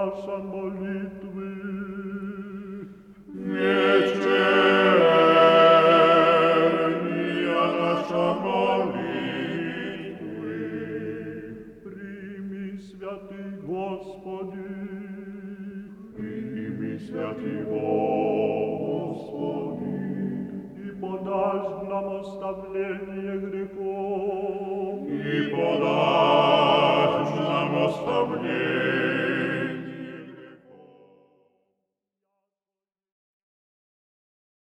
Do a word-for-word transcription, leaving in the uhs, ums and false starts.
наша молитвы. Вечерня наша молитвы. Прими, святый Господи, Прими, святый Господи, и подашь нам оставление грехов